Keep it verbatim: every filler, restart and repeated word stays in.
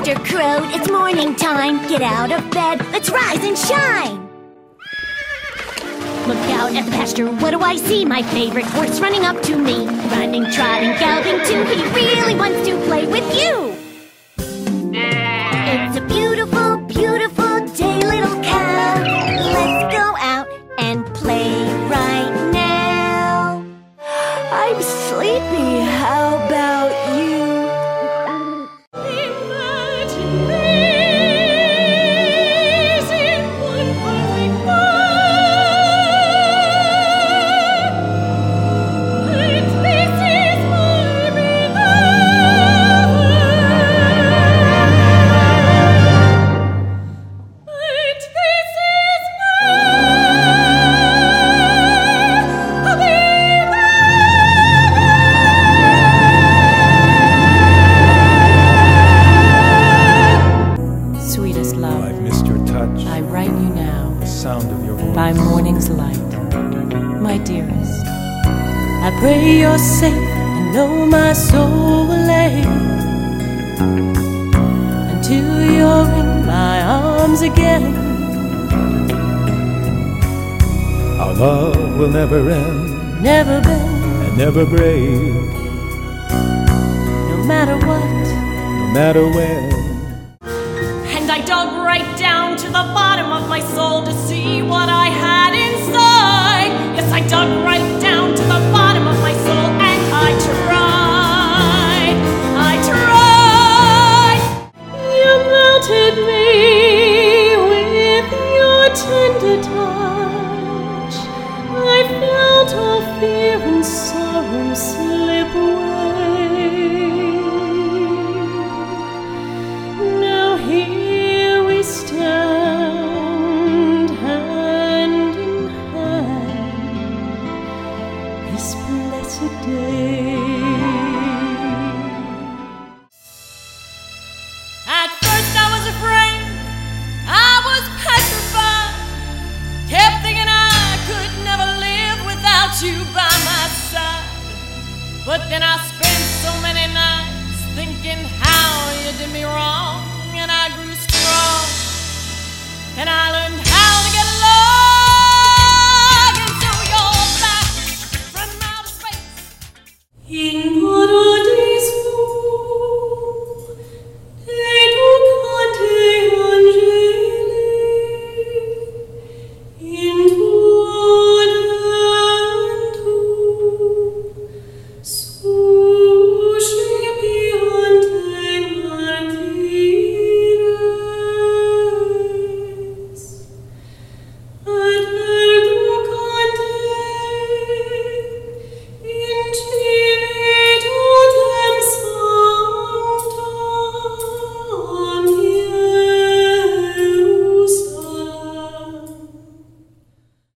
rooster crowed, it's morning time. Get out of bed, let's rise and shine. Look out at the pasture, what do I see? My favorite horse running up to me. Running, trotting, galloping too. He really wants to play with you. It's a beautiful, beautiful day, little cow. Let's go out and play right now. I'm sleepy, how about you? Imagine this in one perfect world. And this is my beloved. And this is my Sweetest love, I've missed your touch, I write you now, the sound of your voice. by morning's light. My dearest, I pray you're safe and know my soul will lay until you're in my arms again. Our love will never end, Never bend, and never break, no matter what. no matter when. And I dug right down to the bottom of my soul to see what I had inside. Yes, I dug right down to the bottom of my soul, and I tried, I tried. You melted me with your tender touch. I felt all fear and sorrow slip away. Now here we stand, hand in hand, this blessed day. At first I was afraid, I was petrified, kept thinking I could never live without you by my side. But then I spent so many nights thinking how you did me wrong, and I grew strong, and I learned